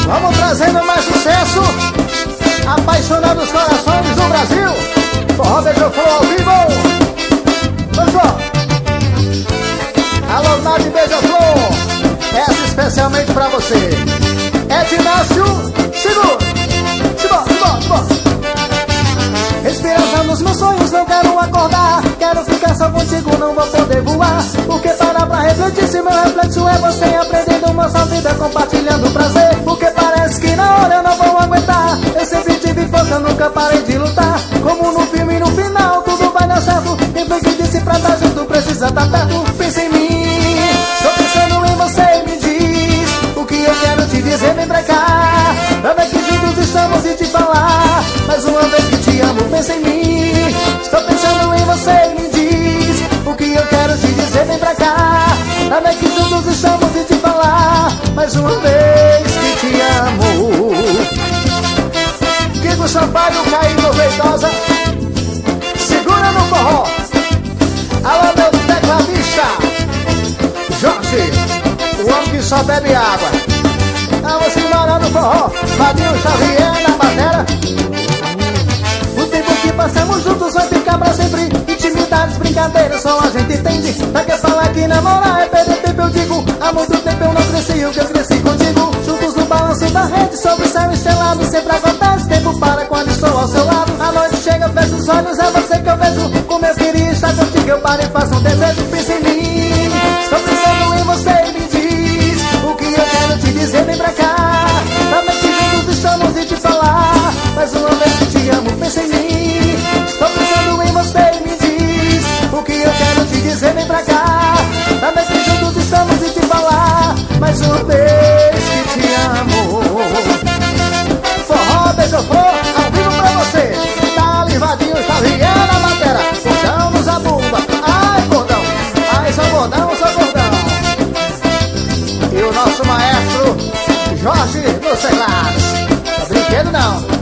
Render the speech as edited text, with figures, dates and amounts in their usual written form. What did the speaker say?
Vamos trazendo mais sucesso, apaixonando os corações do Brasil. Forró Beija-Flor ao vivo. Pessoal, alô Nath Beija-Flor, essa especialmente pra você. Ednácio, segura. Simbora. Esperança nos meus sonhos, não quero acordar. Quero ficar só contigo, não vou poder voar. Porque parar pra refletir se meu reflexo é você. Aprendendo nossa vida, compartilhando prazer. Porque parece que na hora eu não vou aguentar. Eu sempre tive força, nunca parei de lutar. Como no filme, no final, tudo vai dar certo. Quem foi que disse pra estar junto, precisa estar perto. Pensa em mim, estou pensando em você. Me diz o que eu quero te dizer, vem pra cá. Pra ver que juntos estamos e te falar mais uma vez que te amo, pensa em mim. Estou pensando em você, me diz o que eu quero te dizer, vem pra cá. Pra ver que juntos estamos e te falar mais uma vez que te amo. Kiko Sampaio, Caíno Veitosa, segura no forró. Alô meu tecladista Jorge, o homem que só bebe água. Vamos embora no forró, Fabinho Xavier na batera. O tempo que passamos juntos vai ficar pra sempre. Intimidades, brincadeiras, só a gente entende. Pra que falar que namorar é perder tempo, eu digo. Há muito tempo eu não cresci, o que eu cresci contigo. Juntos no balanço da rede, sob o céu estrelado. Sempre acontece, tempo para quando estou ao seu lado. A noite chega, eu fecho os olhos, é você que eu vejo. Como eu queria estar contigo, eu paro e faço um desejo. Pensa em mim, estou pensando em você, me diz o que eu quero te dizer, vem pra cá. Pra ver que juntos estamos e te falar mais uma vez que te amo, pensa em mim. Estou pensando em você, me diz o que eu quero te dizer, vem pra cá. Pra ver que juntos estamos e te falar mais uma vez que te amo. Forró Beija-Flor ao vivo pra você. Tá livadinho, Xavier na batera. Cordão no zabumba, ai cordão, ai só cordão. E o nosso maestro Jorge nos teclados. Tá brinquedo não.